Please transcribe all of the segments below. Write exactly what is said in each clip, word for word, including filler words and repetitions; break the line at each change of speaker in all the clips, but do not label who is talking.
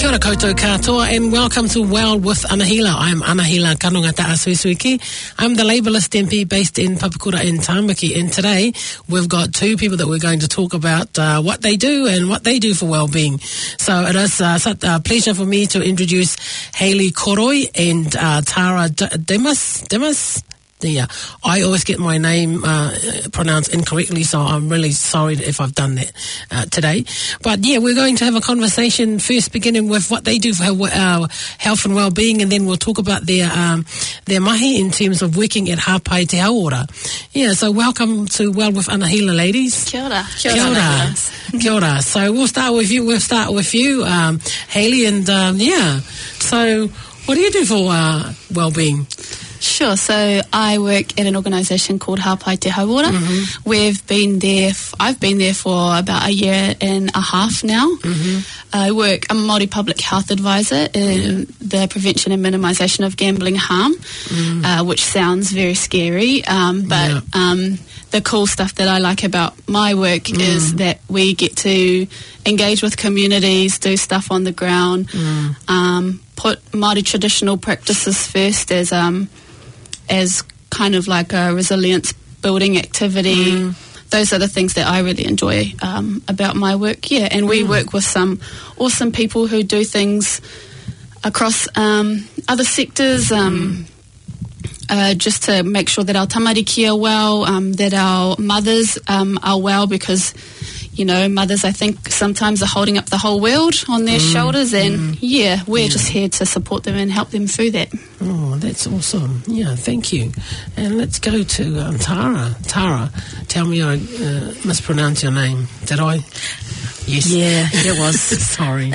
Kia ora koutou katoa and welcome to Well with Anahila. I'm Anahila Kanongata Asuisuiki. I'm the labellist M P based in Papakura in Tāmaki, and today we've got two people that we're going to talk about uh, what they do and what they do for well-being. So it is uh, such a pleasure for me to introduce Hayley Koroi and uh, Tara D- Demas. Demas? Yeah, I always get my name uh, pronounced incorrectly, so I'm really sorry if I've done that uh, today. But yeah, we're going to have a conversation first, beginning with what they do for our health and well-being, and then we'll talk about their um, their mahi in terms of working at Hapai Te Hauora. Yeah, so welcome to Well with Anahila, ladies.
Kia ora.
Kia ora. Kia ora. Kia ora. So we'll start with you. We'll start with you, um, Hayley, and um, yeah. So what do you do for uh, well-being?
Sure. So I work at an organisation called Hapai Te Hauora. Mm-hmm. We've been there. F- I've been there for about a year and a half now. Mm-hmm. I work. I'm a Māori public health advisor in yeah. the prevention and minimisation of gambling harm, mm. uh, which sounds very scary. Um, but yeah. um, the cool stuff that I like about my work mm. is that we get to engage with communities, do stuff on the ground, mm. um, put Māori traditional practices first as um. as kind of like a resilience building activity. Mm. Those are the things that I really enjoy um, about my work. Yeah, and we mm. work with some awesome people who do things across um, other sectors um, mm. uh, just to make sure that our tamariki are well, um, that our mothers um, are well, because you know, mothers, I think, sometimes are holding up the whole world on their mm, shoulders, and mm, yeah, we're yeah. just here to support them and help them through that.
Oh, that's awesome. Yeah, thank you. And let's go to um, Tara. Tara, tell me I uh, mispronounced your name. Did I? Yes.
Yeah, it was.
Sorry.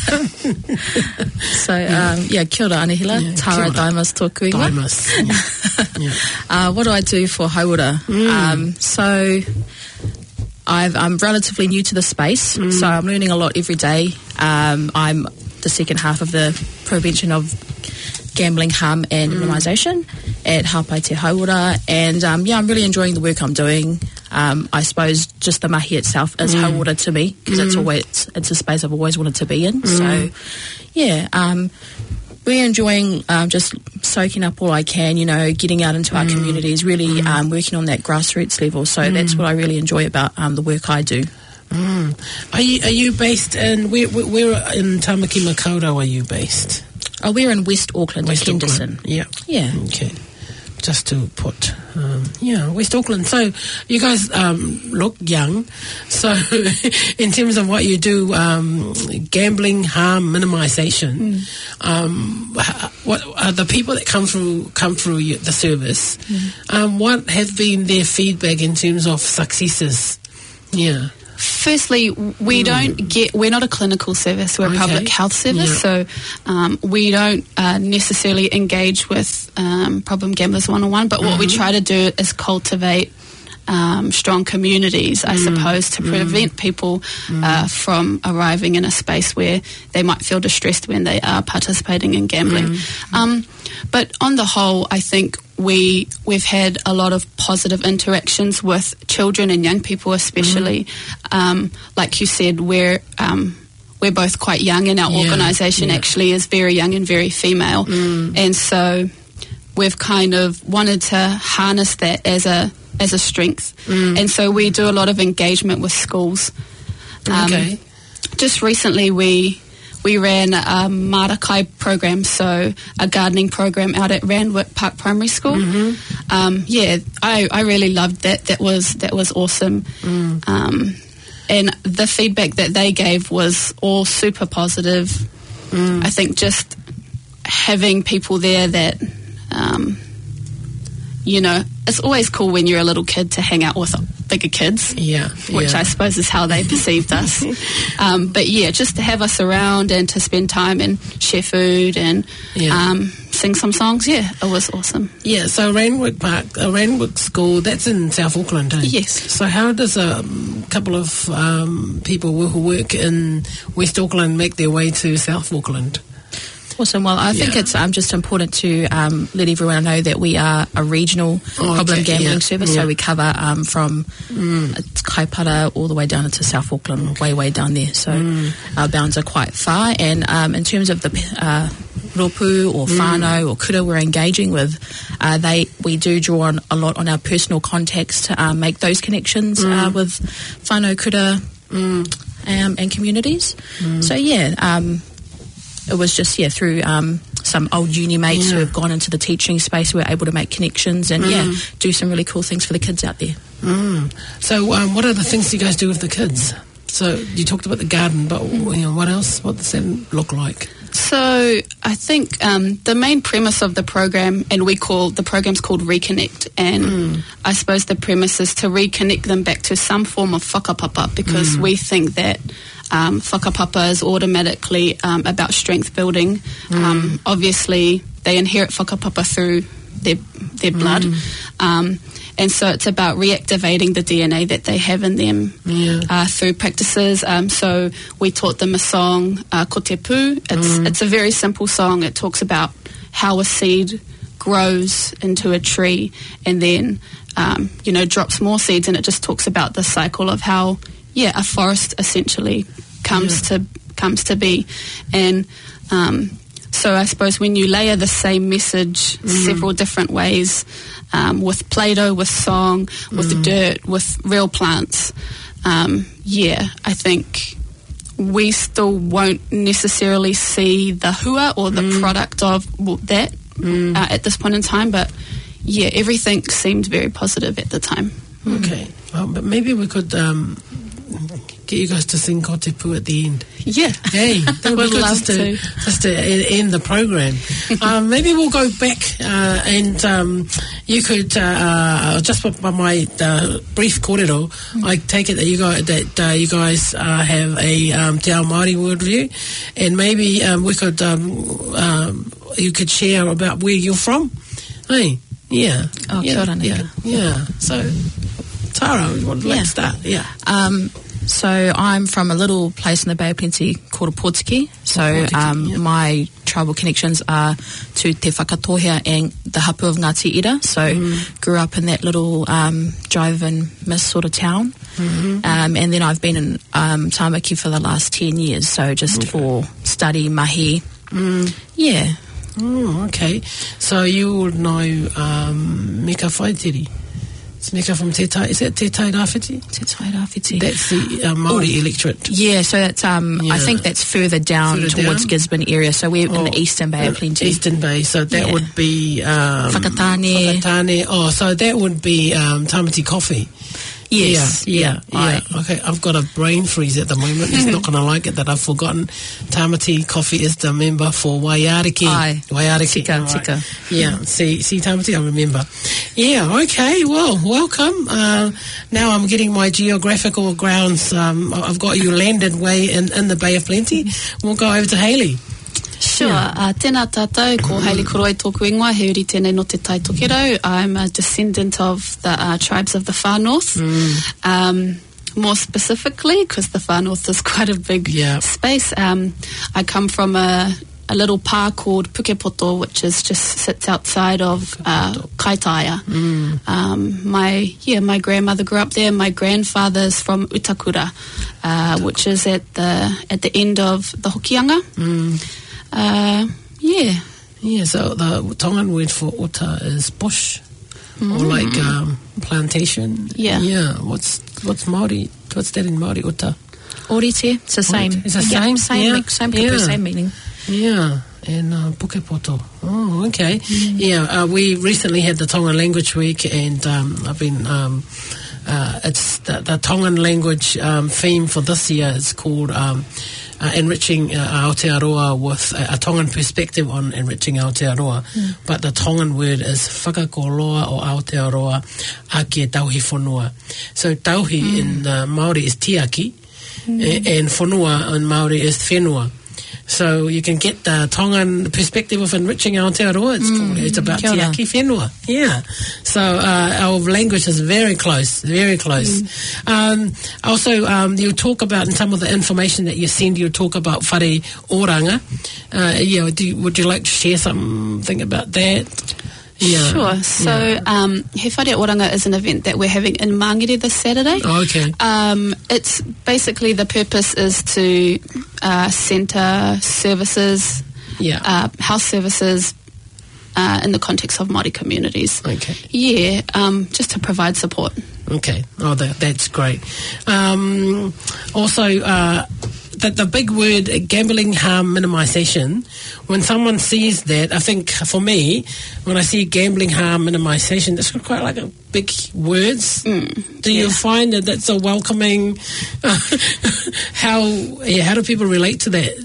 so, yeah. Um, yeah, kia ora Anahila. Yeah, Tara Daimas tōku ingoa.
Daimas. Yeah.
yeah. uh, what do I do for Hauora? Mm. Um, so... I've, I'm relatively new to the space, mm. so I'm learning a lot every day. Um, I'm the second half of the prevention of gambling harm and mm. minimisation at Hapai Te Hauora, and um, yeah, I'm really enjoying the work I'm doing. Um, I suppose just the mahi itself is mm. Hauora to me, because mm. it's always it's a space I've always wanted to be in. Mm. So yeah, um, we're enjoying um, just soaking up all I can, you know, getting out into our mm. communities, really mm. um, working on that grassroots level. So mm. that's what I really enjoy about um, the work I do.
Mm. Are you are you based in, where, where in Tamaki Makaurau are you based?
Oh, we're in West Auckland,
West
Henderson.
Auckland. Yeah.
Yeah.
Okay. Just to put, um, yeah, West Auckland. So you guys um, look young. So in terms of what you do, um, gambling harm minimisation, mm. um, what are the people that come through come through the service? Mm. Um, what has been their feedback in terms of successes? Yeah.
Firstly, we mm. don't get, we're not a clinical service, we're okay. a public health service, yeah. so um, we don't uh, necessarily engage with um, problem gamblers one-on-one, but mm-hmm. what we try to do is cultivate um, strong communities, I mm. suppose, to prevent mm. people mm. uh, from arriving in a space where they might feel distressed when they are participating in gambling. Mm. Um, but on the whole, I think we, we've had a lot of positive interactions with children and young people especially. Mm. Um, like you said, we're... Um, we're both quite young, and our yeah, organisation yeah. actually is very young and very female. Mm. And so we've kind of wanted to harness that as a as a strength. Mm. And so we do a lot of engagement with schools. Um,
okay.
Just recently we we ran a Marakai program, so a gardening program out at Randwick Park Primary School. Mm-hmm. Um, yeah, I, I really loved that. That was that was awesome. Mm. Um, and the feedback that they gave was all super positive. Mm. I think just having people there that, um, you know, it's always cool when you're a little kid to hang out with bigger kids,
yeah,
which
yeah.
I suppose is how they perceived us. Um, but yeah, just to have us around and to spend time and share food and yeah. um, sing some songs, yeah, it was awesome.
Yeah, so Randwick Park, uh, Randwick School, that's in South Auckland, eh?
Yes.
So how does a um, couple of um, people who work in West Auckland make their way to South Auckland?
Awesome. Well, I think
Yeah.
it's um, just important to um, let everyone know that we are a regional
Oh,
problem
okay,
gambling
yeah,
service.
yeah.
So we cover um, from mm. Kaipara all the way down into South Auckland, okay. way, way down there. So mm. our bounds are quite far. And um, in terms of the uh, ropu or whānau mm. or kura we're engaging with, uh, they we do draw on a lot on our personal contacts to uh, make those connections mm. uh, with whānau kura mm. um, and communities. Mm. So, yeah, um, it was just, yeah, through um, some old uni mates yeah. who have gone into the teaching space, we were able to make connections and, mm. yeah, do some really cool things for the kids out there.
Mm. So um, what other things do you guys do with the kids? So you talked about the garden, but you know, what else? What does that look like?
So I think um, the main premise of the program, and we call the program's called Reconnect, and mm. I suppose the premise is to reconnect them back to some form of whakapapa, because mm. we think that um, whakapapa is automatically um, about strength building. Mm. Um, obviously, they inherit whakapapa through their their blood. Mm. Um, And so it's about reactivating the D N A that they have in them yeah. uh, through practices. Um, so we taught them a song, uh, Ko Te Pū. It's, mm. it's a very simple song. It talks about how a seed grows into a tree and then, um, you know, drops more seeds. And it just talks about the cycle of how, yeah, a forest essentially comes yeah. to comes to be. And um, so I suppose when you layer the same message mm. several different ways, Um, with Play-Doh, with song, with mm. dirt, with real plants. Um, yeah, I think we still won't necessarily see the hua or the mm. product of well, that mm. uh, at this point in time, but yeah, everything seemed very positive at the time.
Okay, well, but maybe we could um, get you guys to sing Ko Te Pū at the end.
Yeah.
Hey, that would be good just to, to. just to end the program. um, maybe we'll go back uh, and um, you could, uh, just by my uh, brief kōrero, mm. I take it that you guys, that, uh, you guys uh, have a um, Te Ao Māori worldview, and maybe um, we could, um, um, you could share about where you're from. Hey, yeah.
Oh,
yeah,
kia ora,
yeah, yeah. So, Tara, let's yeah. start. Yeah.
Um, So I'm from a little place in the Bay of Plenty called Pōtiki. So um, yeah. my tribal connections are to Te Whakatohea and the hapu of Ngāti Ira. So mm. grew up in that little um, drive and miss sort of town. Mm-hmm. Um, and then I've been in um, Tāmaki for the last ten years. So just okay. for study, mahi. Mm. Yeah.
Oh, okay. So you would know um, Meka Whaitiri. It's Meka from Te Tai. Is that Te Tai Rāwhiti?
Te Tai Rāwhiti.
That's the uh, Māori oh. electorate.
Yeah, so that's um, yeah. I think that's further down further towards down? Gisborne area. So we're oh, in the Eastern Bay of Plenty.
Eastern Bay. So that yeah. would be um,
Whakatane.
Whakatane. Oh, so that would be um, Tamati Coffee.
Yes.
Yeah, yeah, yeah. yeah. Okay, I've got a brain freeze at the moment. He's not going to like it that I've forgotten. Tamati Coffee is the member for Waiariki.
Aye.
Waiariki.
Tika,
right.
tika.
Yeah, see, see Tamati, I remember. Yeah, okay, well, welcome. Uh, now I'm getting my geographical grounds. Um, I've got you landed way in, in the Bay of Plenty. We'll go over to Hayley.
Sure. Yeah. Uh, tēnā tātou, ko Hayley Koroi tōku ingoa, he uri tēnei no te tai tokerau. I'm a descendant of the uh, tribes of the Far North. Mm. Um, more specifically, because the Far North is quite a big yep. space. Um, I come from a, a little pā called Pukepoto, which is just sits outside of uh, Kaitaia. Mm. Um, my yeah, my grandmother grew up there. My grandfather's from Utakura, uh, which is at the at the end of the Hokianga. Mm. Uh, yeah.
Yeah, so the Tongan word for uta is bush, mm. or like um, plantation.
Yeah.
Yeah, what's what's Māori? What's that in Māori, uta?
Orite, it's the same.
It's the
yeah,
same?
Same,
yeah.
like, same people,
yeah.
same meaning.
Yeah, and uh, Pukepoto. Oh, okay. Mm. Yeah, uh, we recently had the Tongan Language Week, and um, I've been... Um, uh, it's the, the Tongan language um, theme for this year is called... Um, Uh, enriching uh, Aotearoa with a, a Tongan perspective on enriching Aotearoa. Mm. But the Tongan word is whakakoloa o Aotearoa ake tauhi whanua. So tauhi mm. in uh, Māori is tiaki, mm. and, and whanua in Māori is whenua. so you can get the Tongan perspective of enriching Aotearoa. It's
Mm,
called. It's about
kia ora.
Te Aki Whenua. Yeah. So uh, our language is very close, very close.
Mm.
Um, also, um, you talk about in some of the information that you send, you talk about whare oranga. Uh, yeah, do you, would you like to share something about that? Yeah.
Sure. So,
Yeah.
um, He Whare Oranga is an event that we're having in Mangere this Saturday.
Oh, okay.
Um, it's basically the purpose is to uh, centre services,
Yeah.
uh, house services uh, in the context of Māori communities.
Okay.
Yeah, um, just to provide support.
Okay. Oh, that, that's great. Um, also, uh, the, the big word, uh, gambling harm minimisation, when someone sees that, I think for me, when I see gambling harm minimisation, that's quite like a big words.
Mm,
do you
yeah.
find that that's a welcoming, uh, how, yeah, how do people relate to that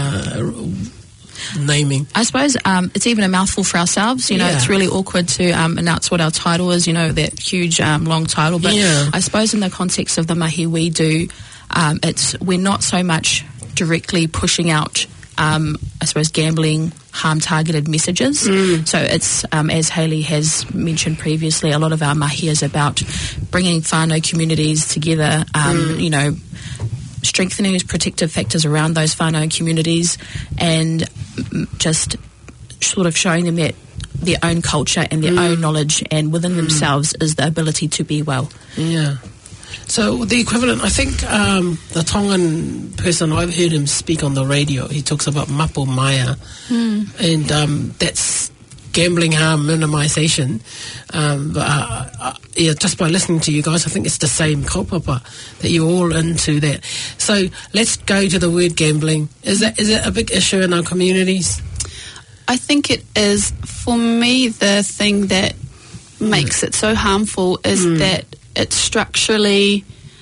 uh, naming?
I suppose um, it's even a mouthful for ourselves. You know,
Yeah.
it's really awkward to um, announce what our title is, you know, that huge, um, long title. But
Yeah.
I suppose in the context of the mahi we do, um, it's we're not so much directly pushing out, um, I suppose, gambling, harm-targeted messages. So it's, um, as Hayley has mentioned previously, a lot of our mahi is about bringing whānau communities together, um, you know, strengthening those protective factors around those whānau communities and mm, just sort of showing them that their own culture and their own knowledge and within themselves is the ability to be well.
Yeah. So the equivalent, I think um, the Tongan person, I've heard him speak on the radio, he talks about mapo maya, and um, that's gambling harm minimisation. Um, but, uh, uh, yeah, just by listening to you guys, I think it's the same kaupapa, that you're all into that. So let's go to the word gambling. Is that is it a big issue in our communities?
I think it is. For me, the thing that makes it so harmful is that it structurally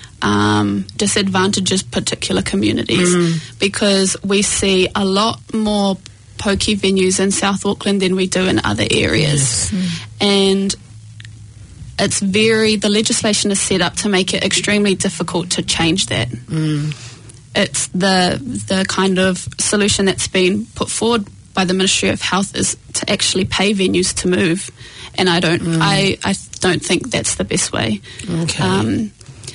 um, disadvantages particular communities because we see a lot more pokie venues in South Auckland than we do in other areas. And it's very, the legislation is set up to make it extremely difficult to change that. It's the the kind of solution that's been put forward by the Ministry of Health is to actually pay venues to move, and I don't I, I don't think that's the best way.
Okay.
Um,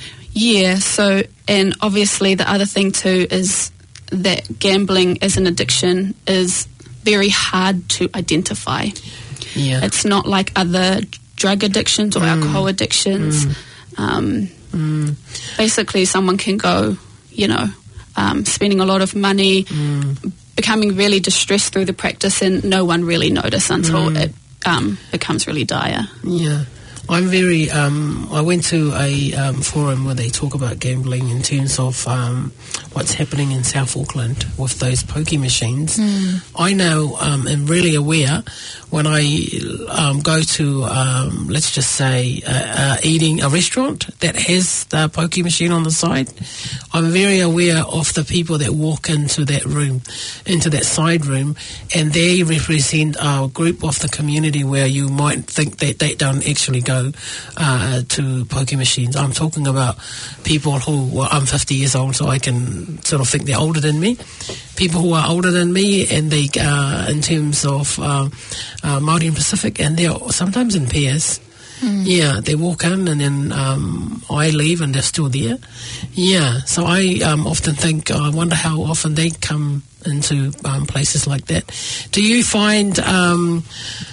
yeah. So, and obviously the other thing too is that gambling as an addiction is very hard to identify.
Yeah.
It's not like other drug addictions or alcohol addictions. Um, Basically, someone can go, you know, um, spending a lot of money, becoming really distressed through the practice, and no one really notice until it um, becomes really dire.
Yeah. I'm very, um, I went to a um, forum where they talk about gambling in terms of um, what's happening in South Auckland with those pokie machines. I now um, am really aware when I um, go to, um, let's just say, uh, uh, eating a restaurant that has the pokie machine on the side, I'm very aware of the people that walk into that room, into that side room, and they represent a group of the community where you might think that they don't actually go uh, to pokie machines. I'm talking about people who, well, I'm fifty years old, so I can sort of think they're older than me. People who are older than me, and they, uh, in terms of uh, uh, Māori and Pacific, and they're sometimes in pairs. Yeah, they walk in and then um, I leave and they're still there. Yeah, so I um, often think, oh, I wonder how often they come into um, places like that. Do you find um,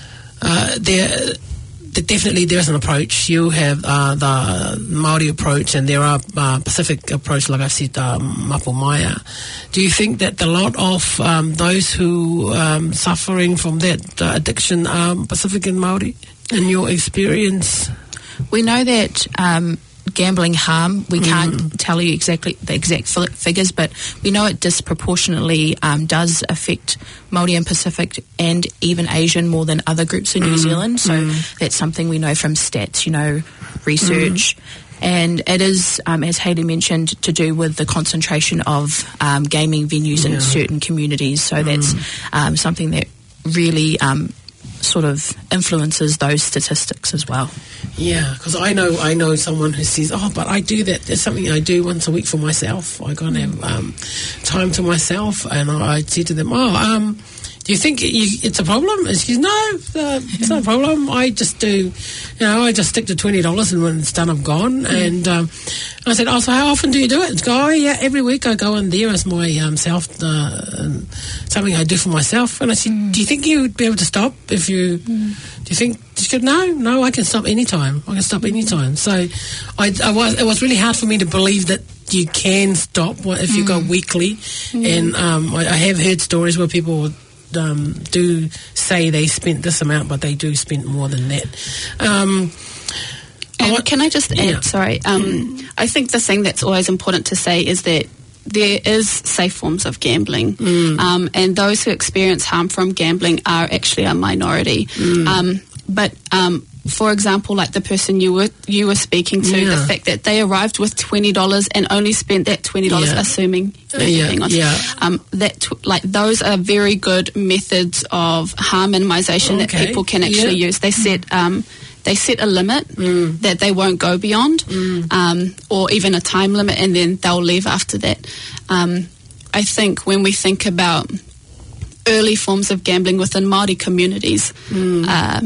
uh, there... definitely there's an approach. You have uh, the Māori approach and there are uh, Pacific approach, like I said, um, mapo maya. Do you think that a lot of um, those who um, suffering from that uh, addiction are Pacific and Māori, in your experience?
We know that um, gambling harm, we can't tell you exactly the exact fi- figures, but we know it disproportionately um, does affect Māori and Pacific and even Asian more than other groups in New Zealand. So that's something we know from stats, you know, research. And it is, um, as Hayley mentioned, to do with the concentration of um, gaming venues
Yeah.
in certain communities. So that's um, something that really um, sort of influences those statistics as well.
Yeah, because I know I know someone who says, oh, but I do that. There's something I do once a week for myself. I go and have um, time to myself, and I, I say to them, oh, um, do you think you, it's a problem? And she goes, no, uh, it's not a problem. I just do, you know, I just stick to twenty dollars, and when it's done, I'm gone. Mm. And um, I said, oh, so how often do you do it? It's go, oh, yeah, every week I go in there as my um, self, uh, something I do for myself. And I said, mm. do you think you would be able to stop if you, mm. do you think, she said, no, no, I can stop anytime. I can stop anytime. So I, I was, it was really hard for me to believe that you can stop if you mm. go weekly. Mm. And um, I, I have heard stories where people Um, do say they spent this amount, but they do spend more than that. Um,
and
I
can I just add,
yeah.
sorry, um, mm. I think the thing that's always important to say is that there is safe forms of gambling, mm. um, and those who experience harm from gambling are actually a minority. Mm. Um, but um, for example, like the person you were you were speaking to,
yeah.
the fact that they arrived with twenty dollars and only spent that twenty dollars,
yeah.
assuming
yeah,
on,
yeah.
um, that t- like those are very good methods of harm minimization
okay.
that people can actually
yeah.
use. They set um, they set a limit mm. that they won't go beyond, mm. um, or even a time limit, and then they'll leave after that. Um, I think when we think about early forms of gambling within Māori communities, mm. uh,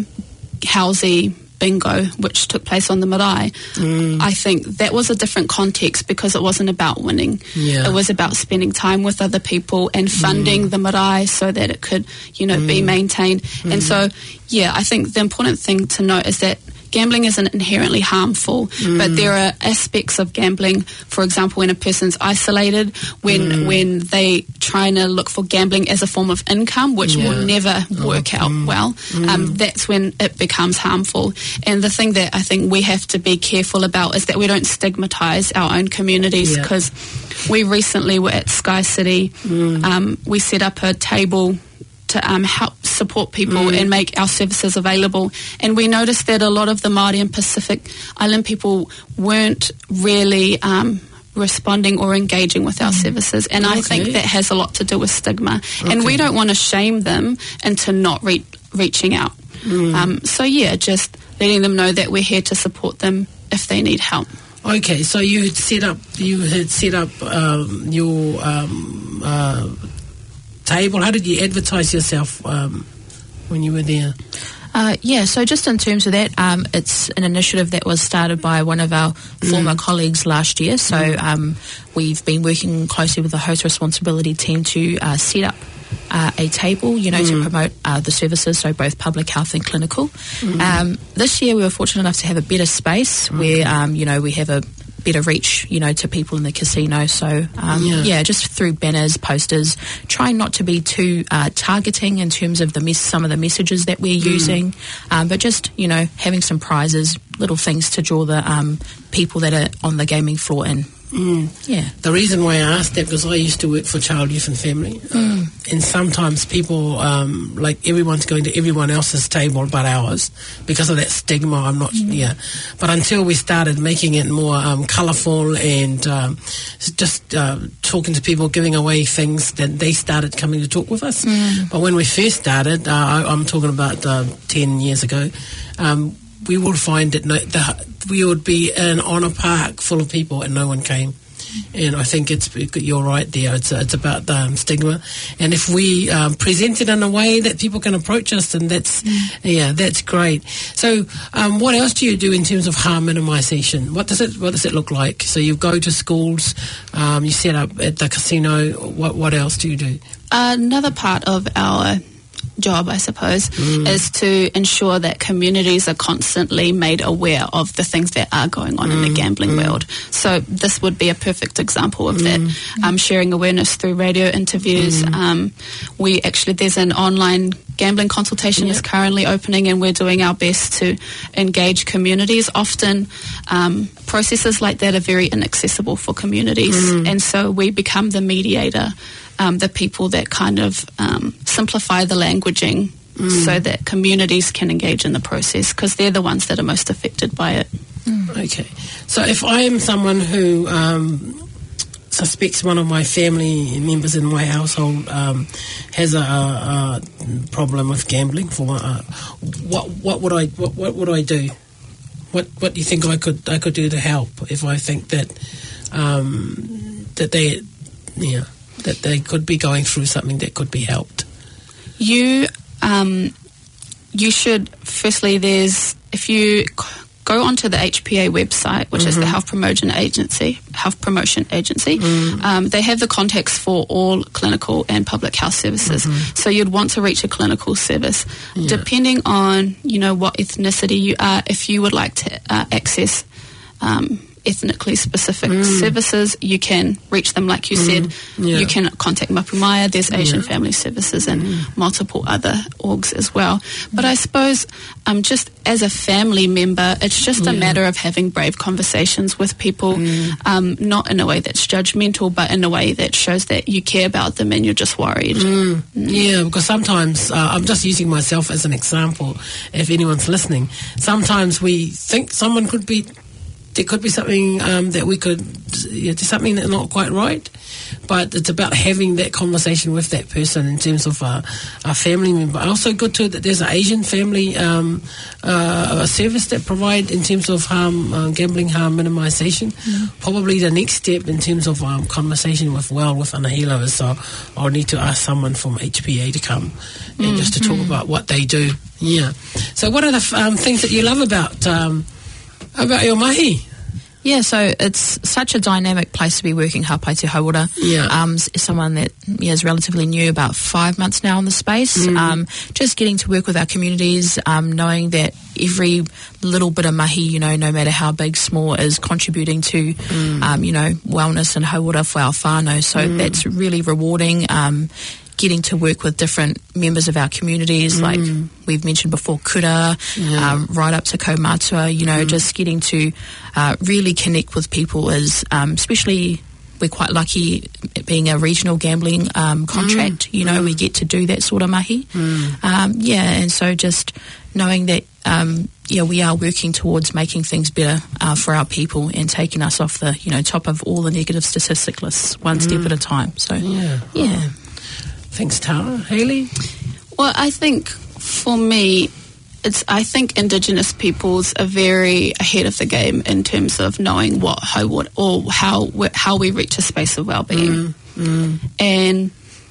Hausi, bingo, which took place on the marae, mm. I think that was a different context because it wasn't about winning.
Yeah.
It was about spending time with other people and funding mm. the marae so that it could, you know, mm. be maintained. Mm. And so, yeah, I think the important thing to note is that gambling isn't inherently harmful, mm. but there are aspects of gambling, for example, when a person's isolated, when mm. when they trying to look for gambling as a form of income, which yeah. will never work oh, out mm. well, mm. Um, that's when it becomes harmful. And the thing that I think we have to be careful about is that we don't stigmatise our own communities, because yeah. we recently were at Sky City, mm. um, we set up a table to um, help support people mm. and make our services available. And we noticed that a lot of the Māori and Pacific Island people weren't really um, responding or engaging with our mm. services. And okay. I think that has a lot to do with stigma. Okay. And we don't want to shame them into not re- reaching out. Mm. Um, so, yeah, just letting them know that we're here to support them if they need help.
Okay, so you had set up, you had set up um, your... Um, uh, table. How did you advertise yourself um, when you were there?
Uh, yeah, so just in terms of that, um, it's an initiative that was started by one of our mm. former colleagues last year. So mm. um, we've been working closely with the host responsibility team to uh, set up uh, a table, you know, mm. to promote uh, the services, so both public health and clinical. Mm. Um, this year we were fortunate enough to have a better space mm. where, um, you know, we have a better reach, you know, to people in the casino. So, um, yeah. yeah, just through banners, posters, trying not to be too uh, targeting in terms of the mes- some of the messages that we're mm. using, um, but just, you know, having some prizes, little things to draw the um, people that are on the gaming floor in.
Mm.
Yeah.
The reason why I asked that, because I used to work for Child, Youth and Family, mm. uh, and sometimes people, um, like everyone's going to everyone else's table but ours because of that stigma. I'm not, mm. yeah. But until we started making it more um, colourful and um, just uh, talking to people, giving away things, that they started coming to talk with us. Mm. But when we first started, uh, I, I'm talking about uh, ten years ago, um, we would find that no, the, we would be in, on a park full of people and no one came. And I think it's you're right there. It's it's about the um, stigma, and if we um, present it in a way that people can approach us, and that's mm. yeah, that's great. So, um, what else do you do in terms of harm minimisation? What does it What does it look like? So you go to schools, um, you set up at the casino. What What else do you do?
Another part of our job, I suppose, mm. is to ensure that communities are constantly made aware of the things that are going on mm. in the gambling mm. world. So this would be a perfect example of mm. that. Um, sharing awareness through radio interviews. Mm. Um, we actually, there's an online gambling consultation yep. is currently opening, and we're doing our best to engage communities. Often um, processes like that are very inaccessible for communities, mm. and so we become the mediator, um, the people that kind of um, simplify the languaging mm. so that communities can engage in the process, because they're the ones that are most affected by it.
Mm. Okay. So if I am someone who... Um, suspects one of my family members in my household um, has a, a, a problem with gambling. For uh, what what would I what, what would I do? What what do you think I could I could do to help if I think that um, that they yeah that they could be going through something that could be helped?
You um, you should firstly there's if you go onto the H P A website, which mm-hmm. is the Health Promotion Agency. Health Promotion Agency. Mm. Um, they have the contacts for all clinical and public health services. Mm-hmm. So you'd want to reach a clinical service, yeah. depending on you know what ethnicity you are. If you would like to uh, access um, ethnically specific mm. services, you can reach them. Like you mm. said, yeah. you can contact Mapumaya. There's Asian yeah. Family Services and mm. multiple other orgs as well. But I suppose um, just as a family member, it's just yeah. a matter of having brave conversations with people, mm. um, not in a way that's judgmental, but in a way that shows that you care about them and you're just worried.
Mm. Mm. Yeah, because sometimes, uh, I'm just using myself as an example, if anyone's listening, sometimes we think someone could be there could be something um, that we could, yeah, something that's not quite right, but it's about having that conversation with that person in terms of uh, a family member. Also good too that there's an Asian family um, uh, a service that provide in terms of harm, uh, gambling harm minimisation. Mm. Probably the next step in terms of um, conversation with Well with Anahila is uh, I'll need to ask someone from H P A to come and mm. just to talk mm. about what they do. Yeah. So what are the um, things that you love about um, about your mahi?
Yeah, so it's such a dynamic place to be working, Hapai Te Hauora.
Yeah.
Um, someone that yeah, is relatively new, about five months now in the space. Mm. Um, just getting to work with our communities, um, knowing that every little bit of mahi, you know, no matter how big, small, is contributing to, mm. um, you know, wellness and hauora for our whānau. So mm. that's really rewarding. Um, getting to work with different members of our communities, mm. like we've mentioned before, kura, yeah. um, right up to Kaumatua, you know, mm. just getting to uh, really connect with people is, um, especially we're quite lucky being a regional gambling um, contract, mm. you know, mm. we get to do that sort of mahi. Mm. Um, yeah, and so just knowing that, um, yeah, we are working towards making things better uh, for our people and taking us off the, you know, top of all the negative statistic lists one mm. step at a time. So,
yeah.
yeah.
Oh. Thanks, Tara. Hayley?
Well, I think for me, it's I think Indigenous peoples are very ahead of the game in terms of knowing what how what or how how we reach a space of well-being.
Mm, mm.
And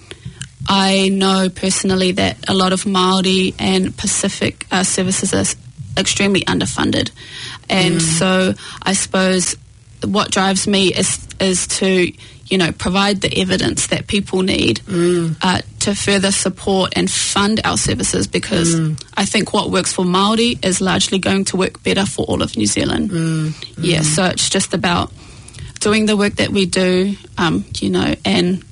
I know personally that a lot of Māori and Pacific uh, services are extremely underfunded, and mm. so I suppose what drives me is is to you know, provide the evidence that people need mm. uh, to further support and fund our services, because mm. I think what works for Māori is largely going to work better for all of New Zealand.
Mm.
Yeah,
mm.
so it's just about doing the work that we do, um, you know, and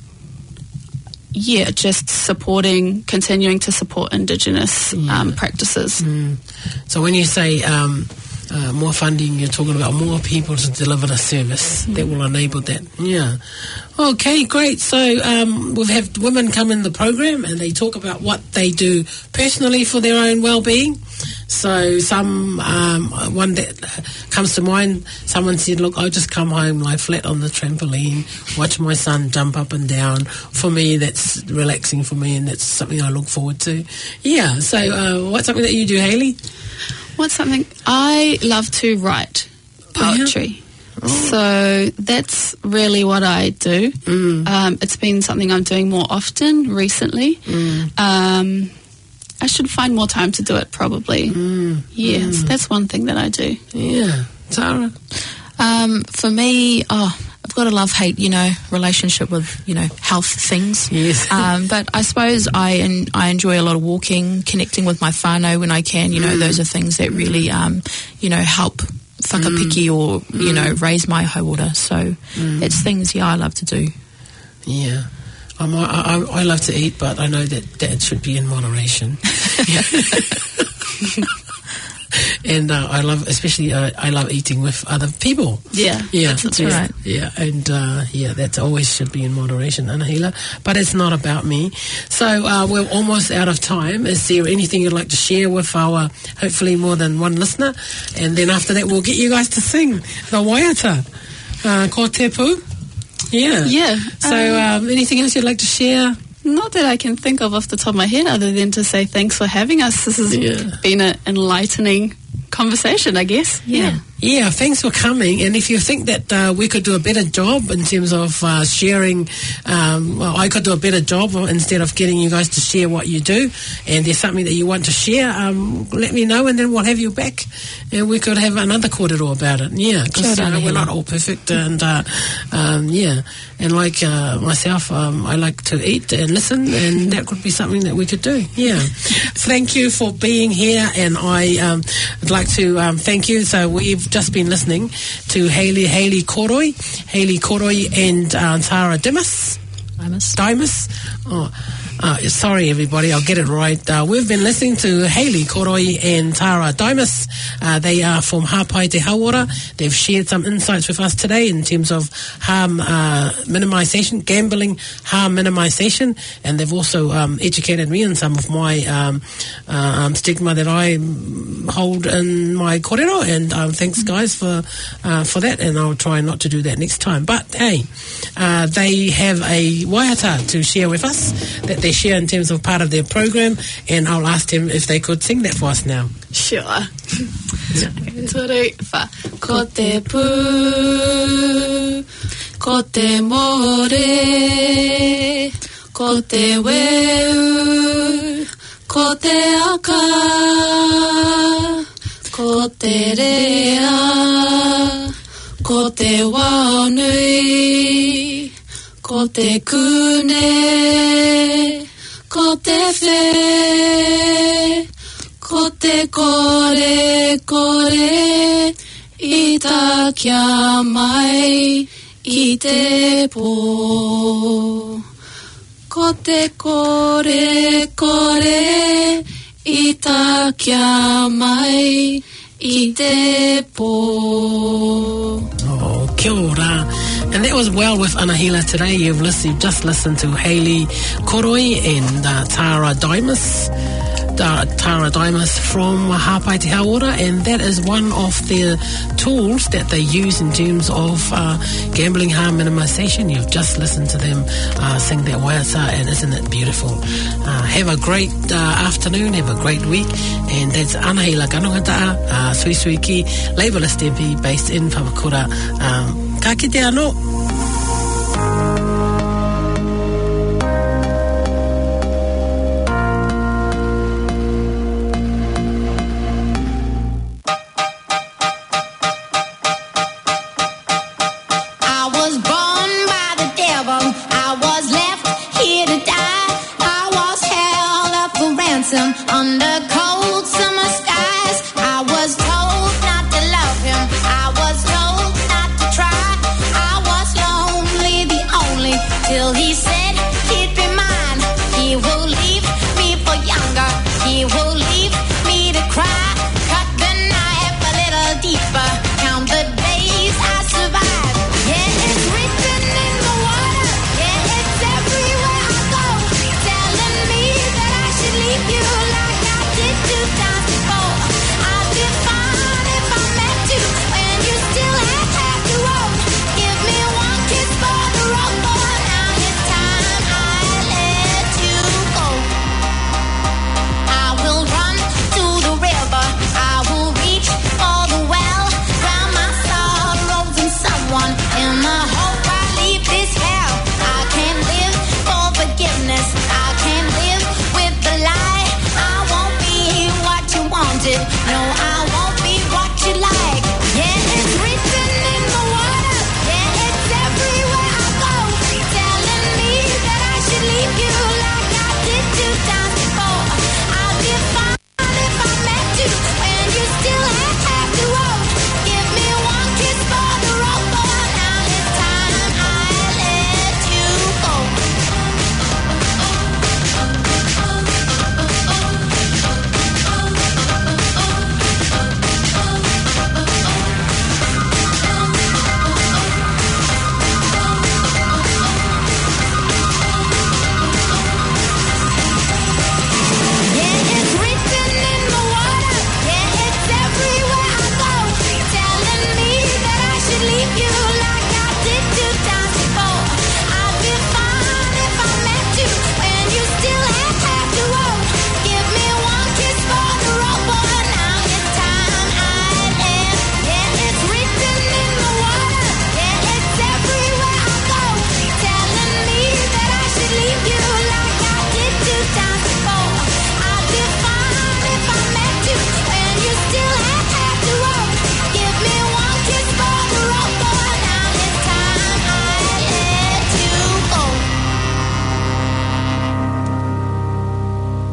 yeah, just supporting, continuing to support Indigenous yeah. um, practices.
Mm. So when you say um, uh, more funding, you're talking about more people to deliver the service mm. that will enable that. Yeah. Okay, great. So um, we've had women come in the program and they talk about what they do personally for their own well-being. So some, um, one that comes to mind, someone said, look, I just come home, lie flat on the trampoline, watch my son jump up and down. For me, that's relaxing for me, and that's something I look forward to. Yeah, so uh, what's something that you do, Hayley?
What's something? I love to write poetry.
Oh.
So that's really what I do.
Mm.
Um, it's been something I'm doing more often recently.
Mm.
Um, I should find more time to do it, probably.
Mm.
Yes,
mm.
that's one thing that I do.
Yeah. Tara?
Um, for me, oh, I've got a love-hate, you know, relationship with, you know, health things.
Yes.
Um, but I suppose I en- I enjoy a lot of walking, connecting with my whānau when I can. You know, mm. those are things that really, um, you know, help whakapiki mm. or, you mm. know, raise my hauora. So
mm. it's
things, yeah, I love to do.
Yeah. Um, I, I, I love to eat, but I know that that should be in moderation. And uh, I love, especially, uh, I love eating with other people.
Yeah,
yeah,
that's, that's
yeah,
right.
Yeah, and uh, yeah, that always should be in moderation, Anahila. But it's not about me. So uh, we're almost out of time. Is there anything you'd like to share with our, hopefully more than one listener? And then after that, we'll get you guys to sing the waiata. Uh, ko te pu? Yeah.
Yeah.
So,
Um,
um, anything else you'd like to share?
Not that I can think of off the top of my head, other than to say thanks for having us. This has
Yeah.
been an enlightening conversation, I guess. Yeah.
Yeah, thanks for coming. And if you think that uh, we could do a better job in terms of uh, sharing, um, well, I could do a better job instead of getting you guys to share what you do, and there's something that you want to share, um, let me know, and then we'll have you back, and we could have another kōrero about it. Yeah, because
Sure,
you know, we're
yeah.
not all perfect, and uh, um, yeah, and like uh, myself, um, I like to eat and listen, and that could be something that we could do. Yeah. Thank you for being here, and I um, would like to um, thank you. So we've just been listening to Hayley Hayley Koroi, Hayley Koroi and uh, Tara Dimas.
Dimas.
Dimas. Oh, uh, sorry, everybody, I'll get it right. Uh, we've been listening to Hayley Koroi and Tara Dimas. Uh, they are from Hapai Te Hauora. They've shared some insights with us today in terms of harm uh, minimisation, gambling harm minimisation, and they've also um, educated me in some of my um, uh, um, stigma that I hold in my kōrero, and um, thanks, guys, for uh, for that, and I'll try not to do that next time. But, hey, uh, they have a waiata to share with us that they share in terms of part of their program, and I'll ask them if they could sing that for us now.
Sure. Toru wha. Ko te pū, ko te more, ko te weu, ko te aka, ko te rea, ko te wānui, ko te kune, ko te whē, ko te kore kore, i tā kia mai i te pō. Ko te kore kore, i tā kia mai i te pō.
Oh, kia ora. And that was Well with Anahila today. You've, listened, you've just listened to Hayley Koroi and uh, Tara Dimas. Uh, Tara Dimas from Hapai Te Hauora, and that is one of their tools that they use in terms of uh, gambling harm minimisation. You've just listened to them uh, sing that waiata, and isn't it beautiful? Uh, have a great uh, afternoon, have a great week, and that's Anahila Kanongata'a, uh, Sui Sui Ki, Labellist M P based in Papakura. Um, ka kite anō.
Under cold summer skies, I was told not to love him. I was told not to try. I was lonely, the only, till he said he'd be mine. He will leave me for younger. He will